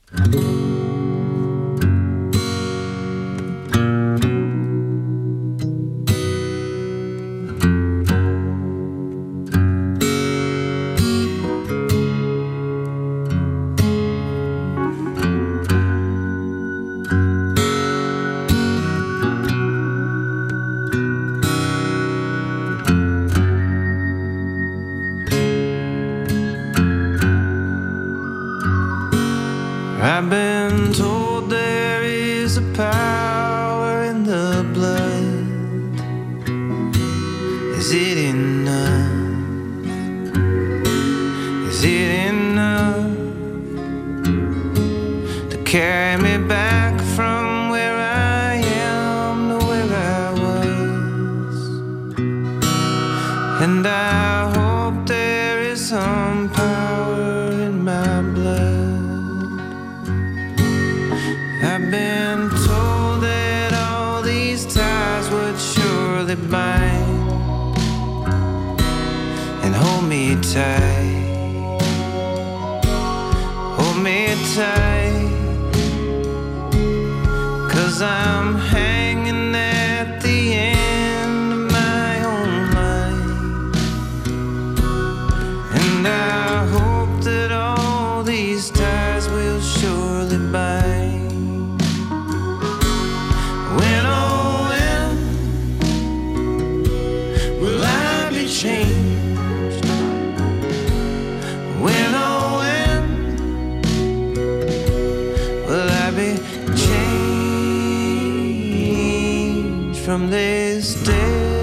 I've been told there is a power in the blood. Is it enough? Is it enough to carry me back from where I am to where I was? And I hope there is some power in my blood. I've been told that all these ties would surely bind and hold me tight, hold me tight, 'cause I'm hanging at the end of my own life. And I hope that all these ties will surely bind. Changed. When, oh, when will I be changed from this day?